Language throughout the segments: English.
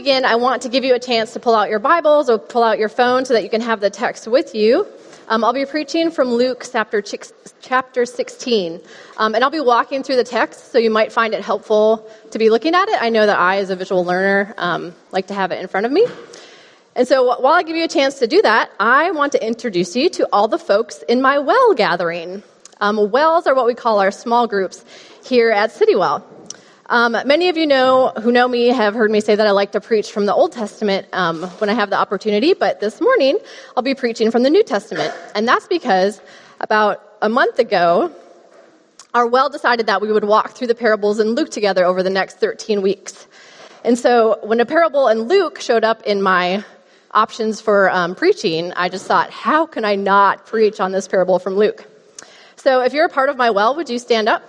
begin, I want to give you a chance to pull out your Bibles or pull out your phone so that you can have the text with you. I'll be preaching from Luke chapter 16, and I'll be walking through the text, so you might find it helpful to be looking at it. I know that I, as a visual learner, like to have it in front of me. And so while I give you a chance to do that, I want to introduce you to all the folks in my well gathering. Wells are what we call our small groups here at Citywell. Many of you who know me have heard me say that I like to preach from the Old Testament when I have the opportunity, but this morning I'll be preaching from the New Testament. And that's because about a month ago, our well decided that we would walk through the parables in Luke together over the next 13 weeks. And so when a parable in Luke showed up in my options for preaching, I just thought, how can I not preach on this parable from Luke? So if you're a part of my well, would you stand up?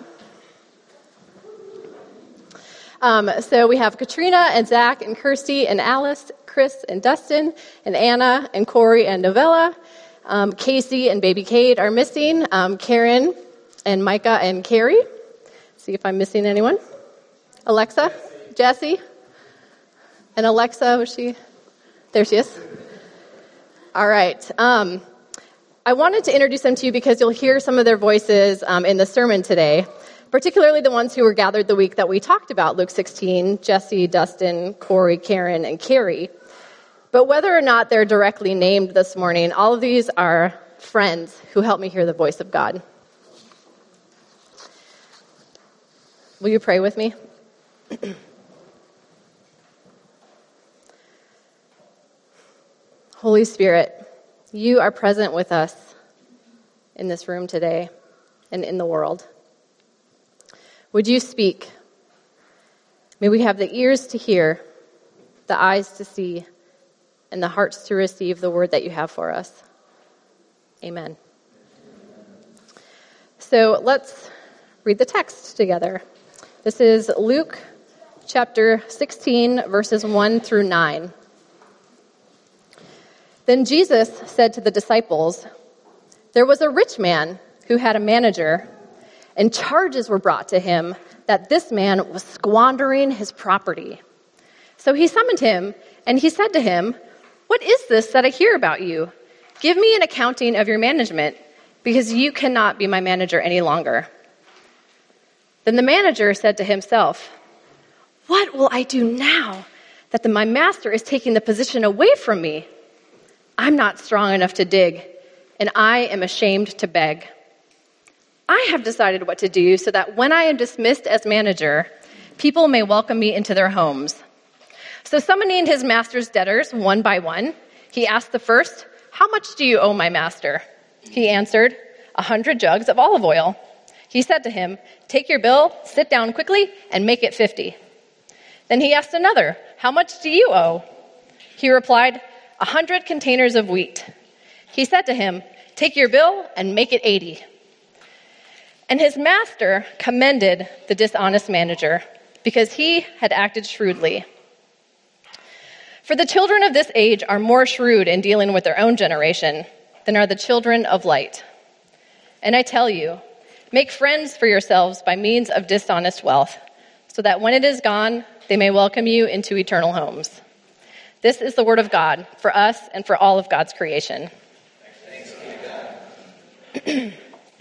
So we have Katrina and Zach and Kirsty and Alice, Chris and Dustin and Anna and Corey and Novella. Casey and baby Kate are missing. Karen and Micah and Carrie. See if I'm missing anyone. Alexa, Jesse. And Alexa, was she? There she is. All right. I wanted to introduce them to you because you'll hear some of their voices in the sermon today. Particularly the ones who were gathered the week that we talked about Luke 16, Jesse, Dustin, Corey, Karen, and Carrie. But whether or not they're directly named this morning, all of these are friends who help me hear the voice of God. Will you pray with me? Holy Spirit, you are present with us in this room today and in the world. Would you speak? May we have the ears to hear, the eyes to see, and the hearts to receive the word that you have for us. Amen. So let's read the text together. This is Luke chapter 16, verses 1 through 9. Then Jesus said to the disciples, "There was a rich man who had a manager, and charges were brought to him that this man was squandering his property. So he summoned him, and he said to him, 'What is this that I hear about you? Give me an accounting of your management, because you cannot be my manager any longer.' Then the manager said to himself, 'What will I do now that my master is taking the position away from me? I'm not strong enough to dig, and I am ashamed to beg. I have decided what to do so that when I am dismissed as manager, people may welcome me into their homes.' So summoning his master's debtors one by one, he asked the first, 'How much do you owe my master?' He answered, 100 jugs of olive oil. He said to him, 'Take your bill, sit down quickly, and make it 50. Then he asked another, 'How much do you owe?' He replied, 100 containers of wheat. He said to him, 'Take your bill and make it 80. And his master commended the dishonest manager because he had acted shrewdly. For the children of this age are more shrewd in dealing with their own generation than are the children of light. And I tell you, make friends for yourselves by means of dishonest wealth, so that when it is gone, they may welcome you into eternal homes.' This is the word of God for us and for all of God's creation." Thanks be to God.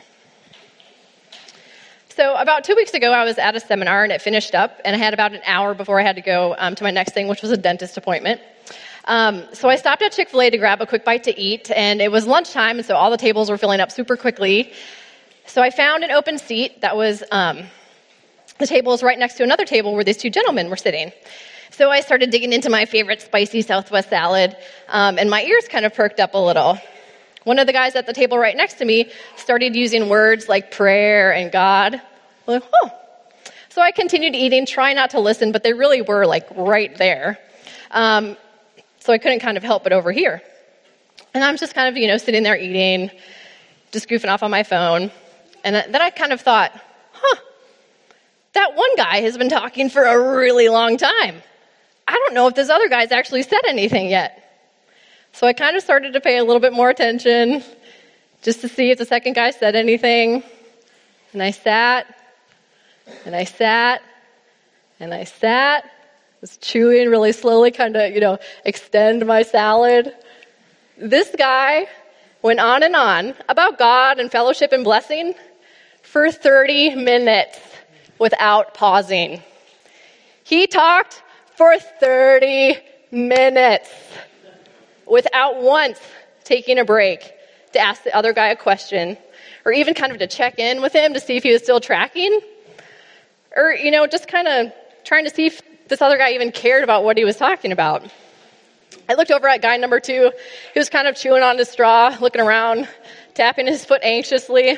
So about 2 weeks ago, I was at a seminar, and it finished up, and I had about an hour before I had to go to my next thing, which was a dentist appointment. So I stopped at Chick-fil-A to grab a quick bite to eat, and it was lunchtime, and so all the tables were filling up super quickly. So I found an open seat that was, the table was right next to another table where these two gentlemen were sitting. So I started digging into my favorite spicy Southwest salad, and my ears kind of perked up a little. One of the guys at the table right next to me started using words like prayer and God. I'm like, oh. So I continued eating, trying not to listen, but they really were like right there. So I couldn't kind of help but overhear. And I'm just kind of, sitting there eating, just goofing off on my phone. And then I kind of thought, that one guy has been talking for a really long time. I don't know if this other guy's actually said anything yet. So I kind of started to pay a little bit more attention just to see if the second guy said anything. And I sat, and I sat, and I sat, was chewing really slowly, kind of, extend my salad. This guy went on and on about God and fellowship and blessing for 30 minutes without pausing. He talked for 30 minutes without once taking a break to ask the other guy a question, or even kind of to check in with him to see if he was still tracking, or, just kind of trying to see if this other guy even cared about what he was talking about. I looked over at guy number 2. He was kind of chewing on his straw, looking around, tapping his foot anxiously.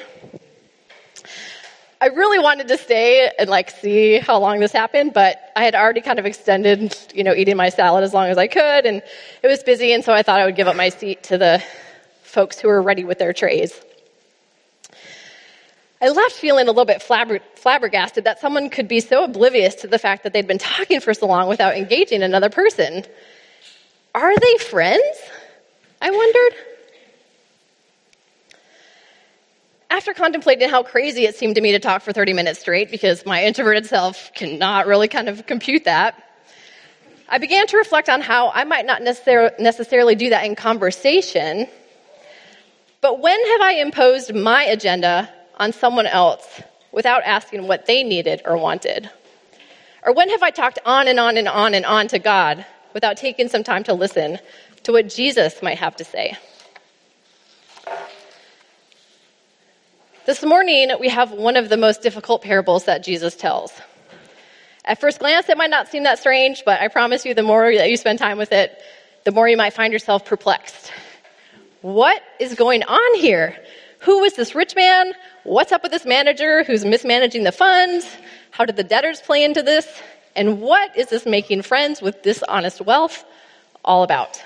I really wanted to stay and see how long this happened, but I had already kind of extended, eating my salad as long as I could, and it was busy, and so I thought I would give up my seat to the folks who were ready with their trays. I left feeling a little bit flabbergasted that someone could be so oblivious to the fact that they'd been talking for so long without engaging another person. Are they friends? I wondered. After contemplating how crazy it seemed to me to talk for 30 minutes straight, because my introverted self cannot really kind of compute that, I began to reflect on how I might not necessarily do that in conversation, but when have I imposed my agenda on someone else without asking what they needed or wanted? Or when have I talked on and on and on and on to God without taking some time to listen to what Jesus might have to say? This morning, we have one of the most difficult parables that Jesus tells. At first glance, it might not seem that strange, but I promise you, the more that you spend time with it, the more you might find yourself perplexed. What is going on here? Who is this rich man? What's up with this manager who's mismanaging the funds? How did the debtors play into this? And what is this making friends with dishonest wealth all about?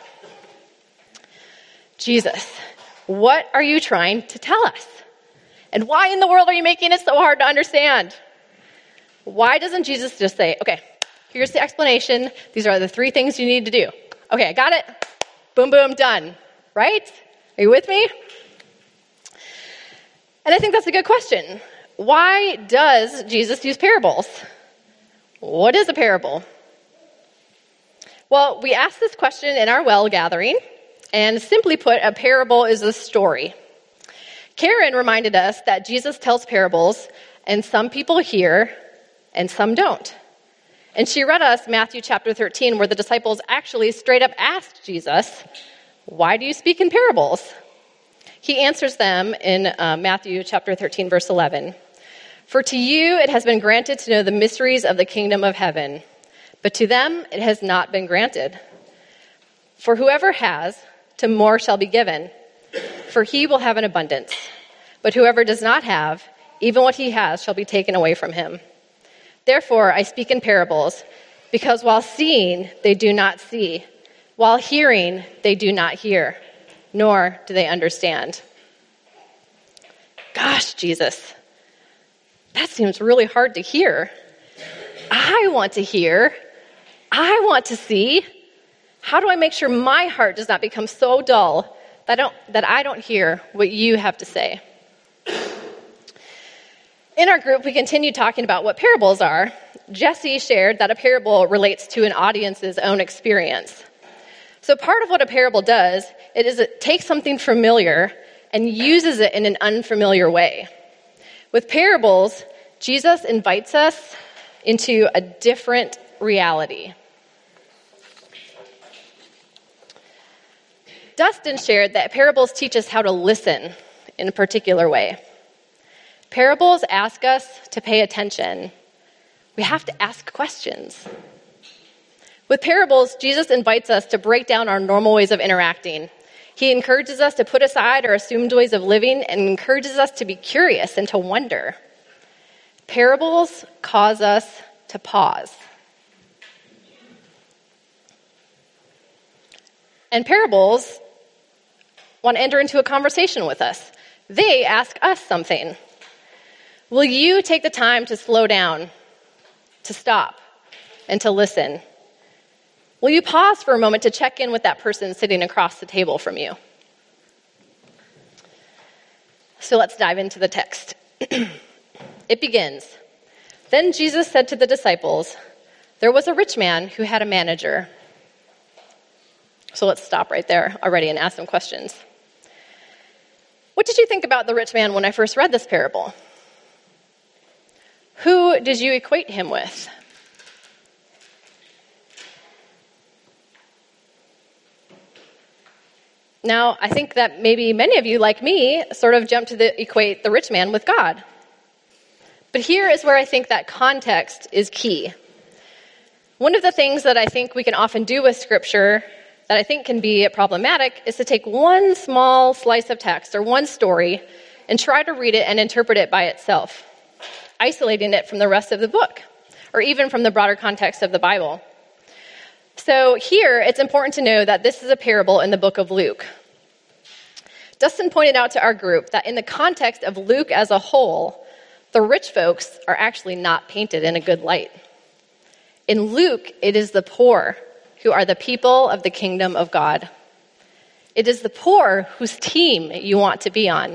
Jesus, what are you trying to tell us? And why in the world are you making it so hard to understand? Why doesn't Jesus just say, okay, here's the explanation. These are the 3 things you need to do. Okay, I got it. Boom, boom, done. Right? Are you with me? And I think that's a good question. Why does Jesus use parables? What is a parable? Well, we asked this question in our well gathering, and simply put, a parable is a story. Karen reminded us that Jesus tells parables, and some people hear, and some don't. And she read us Matthew chapter 13, where the disciples actually straight up asked Jesus, why do you speak in parables? He answers them in Matthew chapter 13, verse 11. For to you it has been granted to know the mysteries of the kingdom of heaven, but to them it has not been granted. For whoever has, to more shall be given, for he will have an abundance. But whoever does not have, even what he has shall be taken away from him. Therefore I speak in parables, because while seeing they do not see, while hearing they do not hear, nor do they understand. Gosh, Jesus, that seems really hard to hear. I want to hear. I want to see. How do I make sure my heart does not become so dull that I don't hear what you have to say? In our group, we continued talking about what parables are. Jesse shared that a parable relates to an audience's own experience. So part of what a parable does, it takes something familiar and uses it in an unfamiliar way. With parables, Jesus invites us into a different reality. Dustin shared that parables teach us how to listen in a particular way. Parables ask us to pay attention. We have to ask questions. With parables, Jesus invites us to break down our normal ways of interacting. He encourages us to put aside our assumed ways of living and encourages us to be curious and to wonder. Parables cause us to pause. And parables want to enter into a conversation with us. They ask us something. Will you take the time to slow down, to stop, and to listen? Will you pause for a moment to check in with that person sitting across the table from you? So let's dive into the text. It begins. Then Jesus said to the disciples, There was a rich man who had a manager. So let's stop right there already and ask some questions. What did you think about the rich man when I first read this parable? Who did you equate him with? Now, I think that maybe many of you, like me, sort of jump to equate the rich man with God. But here is where I think that context is key. One of the things that I think we can often do with Scripture that I think can be problematic is to take one small slice of text or one story and try to read it and interpret it by itself, isolating it from the rest of the book, or even from the broader context of the Bible. So here, it's important to know that this is a parable in the book of Luke. Dustin pointed out to our group that in the context of Luke as a whole, the rich folks are actually not painted in a good light. In Luke, it is the poor who are the people of the kingdom of God. It is the poor whose team you want to be on.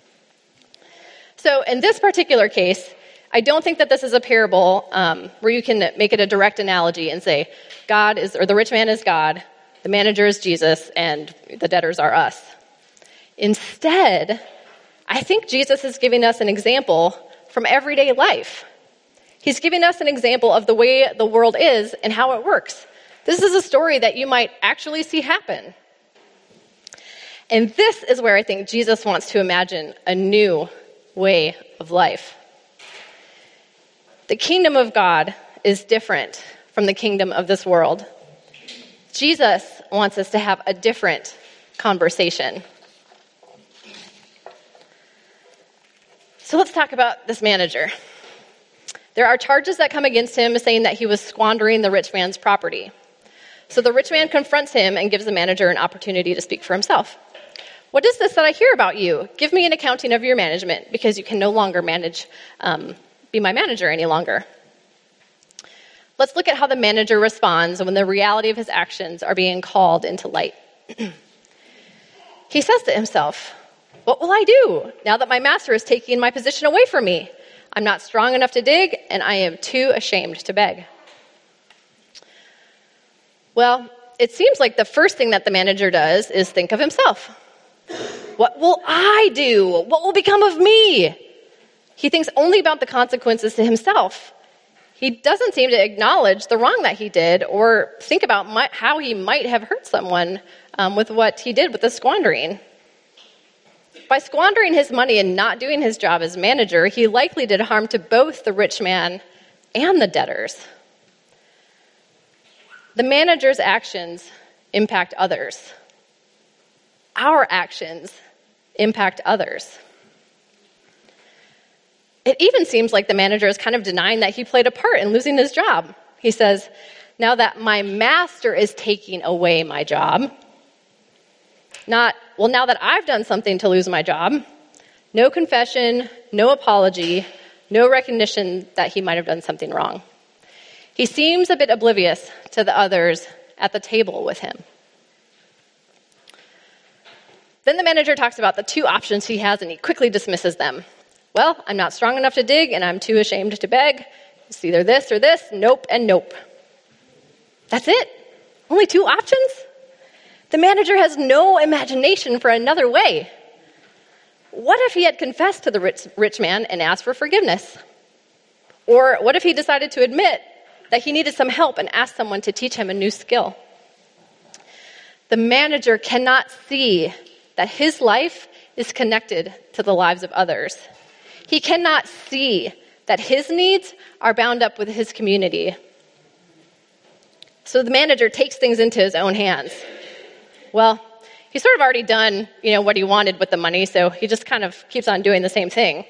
So in this particular case, I don't think that this is a parable where you can make it a direct analogy and say, the rich man is God, the manager is Jesus, and the debtors are us. Instead, I think Jesus is giving us an example from everyday life. He's giving us an example of the way the world is and how it works. This is a story that you might actually see happen. And this is where I think Jesus wants to imagine a new way of life. The kingdom of God is different from the kingdom of this world. Jesus wants us to have a different conversation. So let's talk about this manager. There are charges that come against him saying that he was squandering the rich man's property. So the rich man confronts him and gives the manager an opportunity to speak for himself. What is this that I hear about you? Give me an accounting of your management, because you can no longer be my manager any longer. Let's look at how the manager responds when the reality of his actions are being called into light. He says to himself, "What will I do now that my master is taking my position away from me? I'm not strong enough to dig, and I am too ashamed to beg." Well, it seems like the first thing that the manager does is think of himself. What will I do? What will become of me? He thinks only about the consequences to himself. He doesn't seem to acknowledge the wrong that he did or think about how he might have hurt someone with what he did with the squandering. By squandering his money and not doing his job as manager, he likely did harm to both the rich man and the debtors. The manager's actions impact others. Our actions impact others. It even seems like the manager is kind of denying that he played a part in losing his job. He says, "Now that my master is taking away my job," not, "Well, now that I've done something to lose my job." No confession, no apology, no recognition that he might have done something wrong. He seems a bit oblivious to the others at the table with him. Then the manager talks about the two options he has, and he quickly dismisses them. "Well, I'm not strong enough to dig, and I'm too ashamed to beg. It's either this or this, nope and nope." That's it? Only two options? The manager has no imagination for another way. What if he had confessed to the rich man and asked for forgiveness? Or what if he decided to admit that he needed some help and asked someone to teach him a new skill? The manager cannot see that his life is connected to the lives of others. He cannot see that his needs are bound up with his community. So the manager takes things into his own hands. Well, he's sort of already done, what he wanted with the money, so he just kind of keeps on doing the same thing.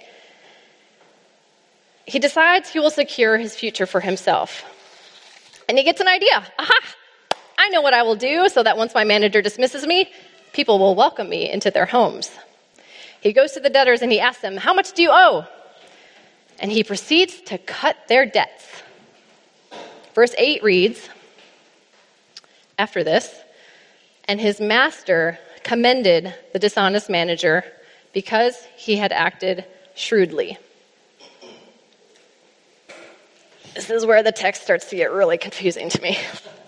He decides he will secure his future for himself. And he gets an idea. Aha! I know what I will do so that once my manager dismisses me, people will welcome me into their homes. He goes to the debtors and he asks them, "How much do you owe?" And he proceeds to cut their debts. Verse 8 reads, "After this, and his master commended the dishonest manager because he had acted shrewdly." This is where the text starts to get really confusing to me.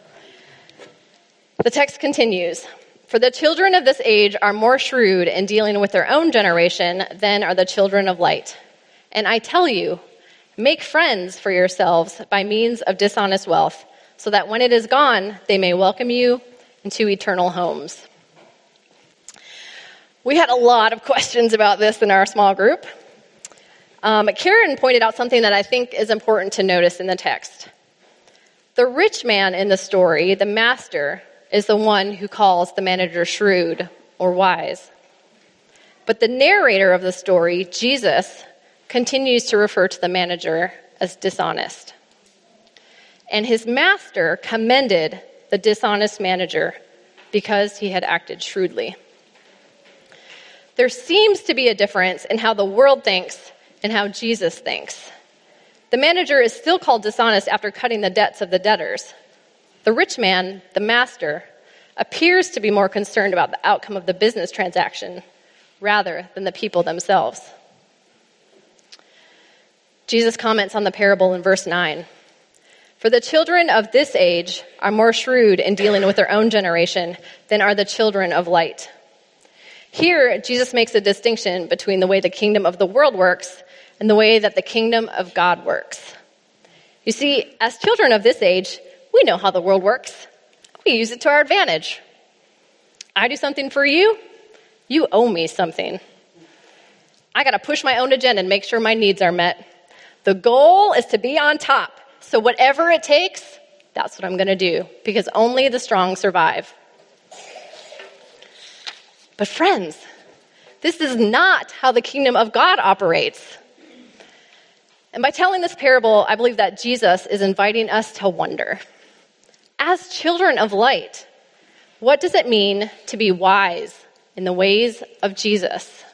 The text continues, "For the children of this age are more shrewd in dealing with their own generation than are the children of light. And I tell you, make friends for yourselves by means of dishonest wealth, so that when it is gone, they may welcome you into eternal homes." We had a lot of questions about this in our small group. Karen pointed out something that I think is important to notice in the text. The rich man in the story, the master, is the one who calls the manager shrewd or wise. But the narrator of the story, Jesus, continues to refer to the manager as dishonest. And his master commended the dishonest manager because he had acted shrewdly. There seems to be a difference in how the world thinks and how Jesus thinks. The manager is still called dishonest after cutting the debts of the debtors. The rich man, the master, appears to be more concerned about the outcome of the business transaction rather than the people themselves. Jesus comments on the parable in verse 9. "For the children of this age are more shrewd in dealing with their own generation than are the children of light." Here, Jesus makes a distinction between the way the kingdom of the world works and the way that the kingdom of God works. You see, as children of this age, we know how the world works. We use it to our advantage. I do something for you, you owe me something. I got to push my own agenda and make sure my needs are met. The goal is to be on top. So whatever it takes, that's what I'm going to do, because only the strong survive. But friends, this is not how the kingdom of God operates. And by telling this parable, I believe that Jesus is inviting us to wonder. As children of light, what does it mean to be wise in the ways of Jesus?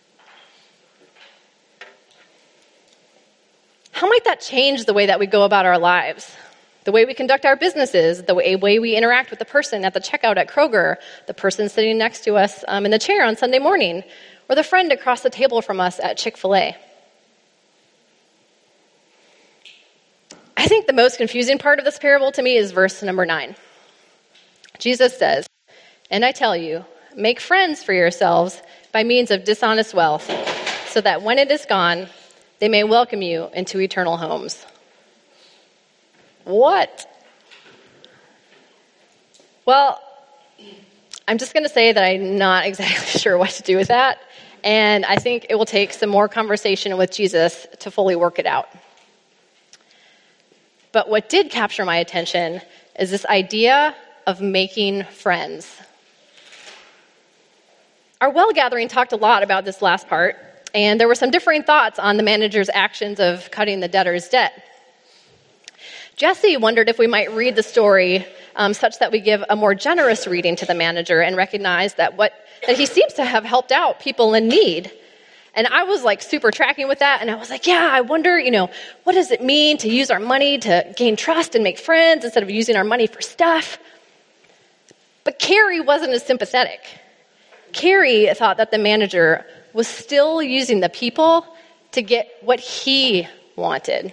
How might that change the way that we go about our lives? The way we conduct our businesses, the way we interact with the person at the checkout at Kroger, the person sitting next to us in the chair on Sunday morning, or the friend across the table from us at Chick-fil-A. I think the most confusing part of this parable to me is verse number 9. Jesus says, "And I tell you, make friends for yourselves by means of dishonest wealth, so that when it is gone, they may welcome you into eternal homes." What? Well, I'm just going to say that I'm not exactly sure what to do with that, and I think it will take some more conversation with Jesus to fully work it out. But what did capture my attention is this idea of making friends. Our well gathering talked a lot about this last part, and there were some differing thoughts on the manager's actions of cutting the debtor's debt. Jesse wondered if we might read the story such that we give a more generous reading to the manager and recognize that he seems to have helped out people in need. And I was like super tracking with that, and I was like, yeah, I wonder, what does it mean to use our money to gain trust and make friends instead of using our money for stuff? But Carrie wasn't as sympathetic. Carrie thought that the manager was still using the people to get what he wanted.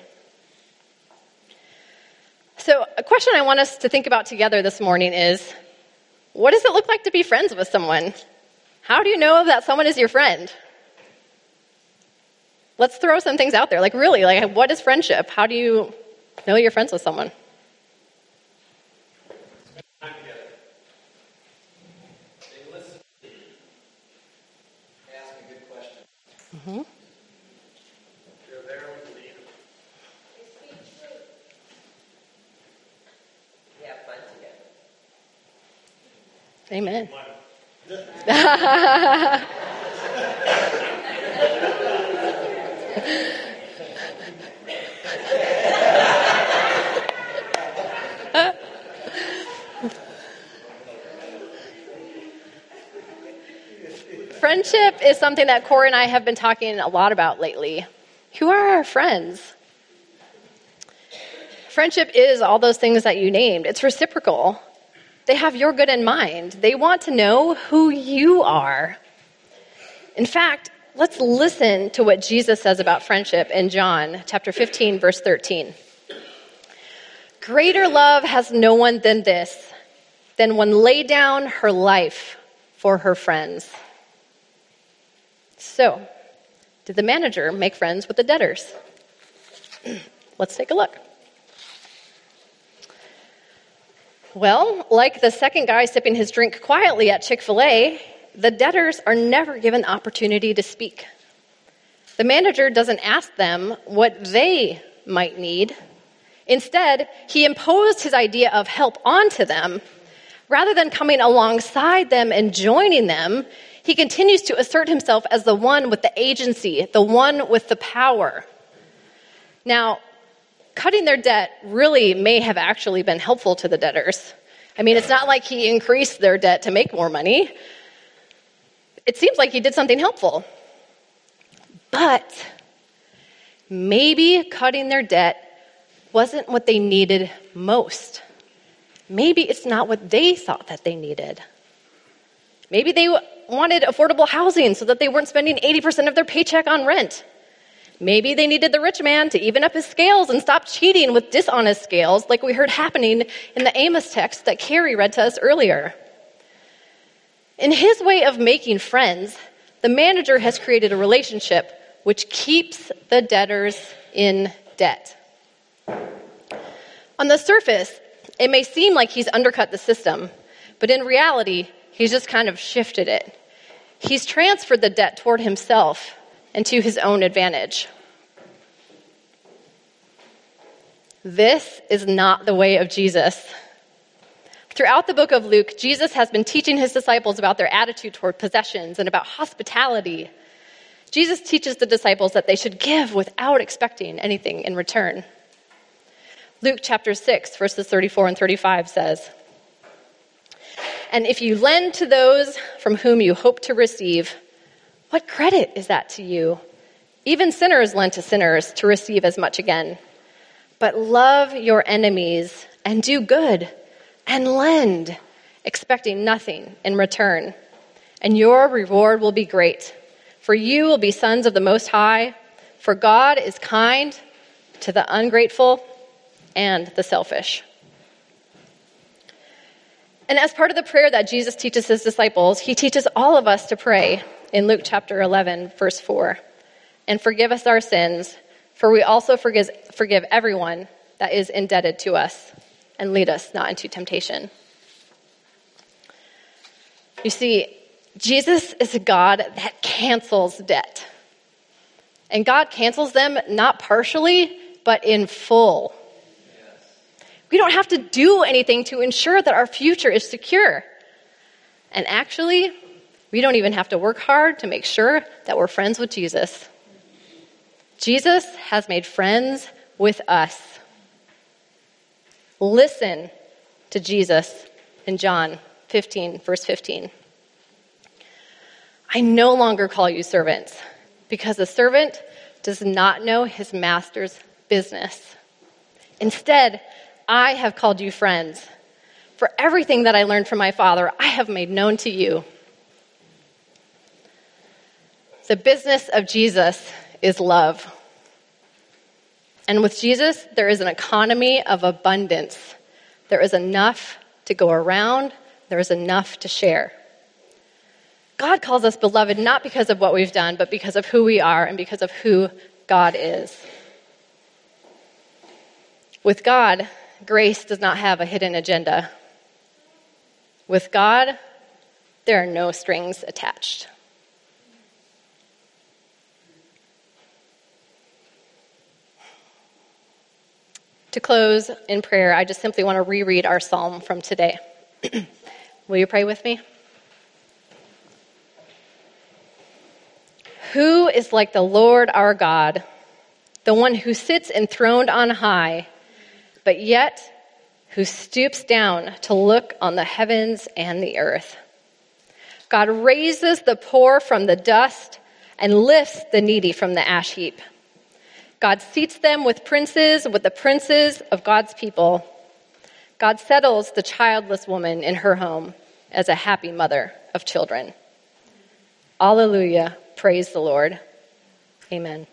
So a question I want us to think about together this morning is, what does it look like to be friends with someone? How do you know that someone is your friend? Let's throw some things out there. Really, what is friendship? How do you know you're friends with someone? Spend time together. They listen. Ask a good question. Mm-hmm. You're there when you need them. We have fun together. Amen. Friendship is something that Corey and I have been talking a lot about lately. Who are our friends? Friendship is all those things that you named. It's reciprocal. They have your good in mind. They want to know who you are. In fact, let's listen to what Jesus says about friendship in John chapter 15, verse 13. Greater love has no one than this, than one lay down her life for her friends. So, did the manager make friends with the debtors? Let's take a look. Well, like the second guy sipping his drink quietly at Chick-fil-A, the debtors are never given opportunity to speak. The manager doesn't ask them what they might need. Instead, he imposed his idea of help onto them. Rather than coming alongside them and joining them, he continues to assert himself as the one with the agency, the one with the power. Now, cutting their debt really may have actually been helpful to the debtors. I mean, it's not like he increased their debt to make more money. It seems like he did something helpful. But maybe cutting their debt wasn't what they needed most. Maybe it's not what they thought that they needed. Maybe they wanted affordable housing so that they weren't spending 80% of their paycheck on rent. Maybe they needed the rich man to even up his scales and stop cheating with dishonest scales like we heard happening in the Amos text that Carrie read to us earlier. In his way of making friends, the manager has created a relationship which keeps the debtors in debt. On the surface, it may seem like he's undercut the system, but in reality, he's just kind of shifted it. He's transferred the debt toward himself and to his own advantage. This is not the way of Jesus. Throughout the book of Luke, Jesus has been teaching his disciples about their attitude toward possessions and about hospitality. Jesus teaches the disciples that they should give without expecting anything in return. Luke chapter 6, verses 34 and 35 says, "And if you lend to those from whom you hope to receive, what credit is that to you? Even sinners lend to sinners to receive as much again. But love your enemies and do good and lend, expecting nothing in return. And your reward will be great, for you will be sons of the Most High, for God is kind to the ungrateful and the selfish." And as part of the prayer that Jesus teaches his disciples, he teaches all of us to pray in Luke chapter 11, verse 4. "And forgive us our sins, for we also forgive everyone that is indebted to us, and lead us not into temptation." You see, Jesus is a God that cancels debt. And God cancels them not partially, but in full. We don't have to do anything to ensure that our future is secure. And actually, we don't even have to work hard to make sure that we're friends with Jesus. Jesus has made friends with us. Listen to Jesus in John 15, verse 15. "I no longer call you servants, because a servant does not know his master's business. Instead, I have called you friends. For everything that I learned from my Father, I have made known to you." The business of Jesus is love. And with Jesus, there is an economy of abundance. There is enough to go around. There is enough to share. God calls us beloved not because of what we've done, but because of who we are and because of who God is. With God, grace does not have a hidden agenda. With God, there are no strings attached. To close in prayer, I just simply want to reread our psalm from today. Will you pray with me? "Who is like the Lord our God, the one who sits enthroned on high, but yet who stoops down to look on the heavens and the earth? God raises the poor from the dust and lifts the needy from the ash heap. God seats them with the princes of God's people. God settles the childless woman in her home as a happy mother of children." Alleluia. Praise the Lord. Amen.